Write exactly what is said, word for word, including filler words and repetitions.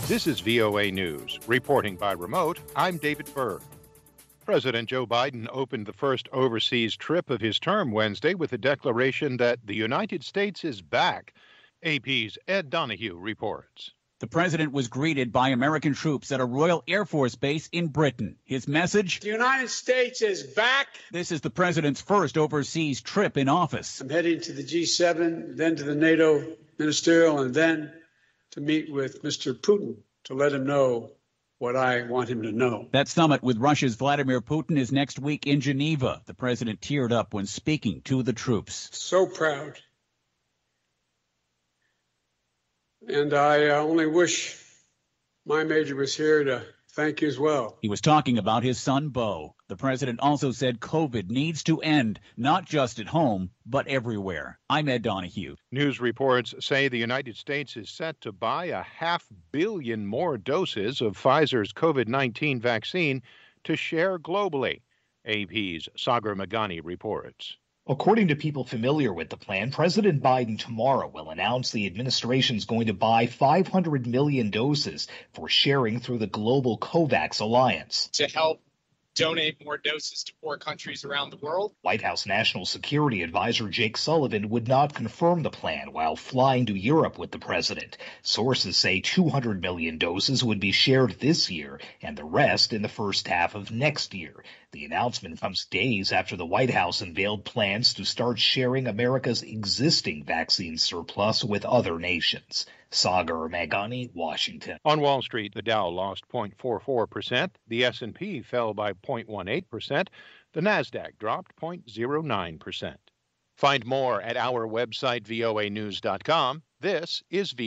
This is V O A News. Reporting by remote, I'm David Berg. President Joe Biden opened the first overseas trip of his term Wednesday with a declaration that the United States is back. A P's Ed Donahue reports. The president was greeted by American troops at a Royal Air Force base in Britain. His message? The United States is back. This is the president's first overseas trip in office. I'm heading to the G seven, then to the NATO ministerial, and then to meet with Mister Putin to let him know what I want him to know. That summit with Russia's Vladimir Putin is next week in Geneva. The president teared up when speaking to the troops. So proud. And I uh, only wish my major was here to thank you as well. He was talking about his son, Beau. The president also said COVID needs to end, not just at home, but everywhere. I'm Ed Donahue. News reports say the United States is set to buy a half billion more doses of Pfizer's COVID nineteen vaccine to share globally. A P's Sagar Meghani reports. According to people familiar with the plan, President Biden tomorrow will announce the administration is going to buy five hundred million doses for sharing through the global COVAX alliance. To help donate more doses to poor countries around the world. White House National Security Advisor Jake Sullivan would not confirm the plan while flying to Europe with the president. Sources say two hundred million doses would be shared this year and the rest in the first half of next year. The announcement comes days after the White House unveiled plans to start sharing America's existing vaccine surplus with other nations. Sagar Meghani, Washington. On Wall Street, the Dow lost zero point four four percent. The S and P fell by zero point one eight percent. The Nasdaq dropped zero point zero nine percent. Find more at our website, V O A news dot com. This is V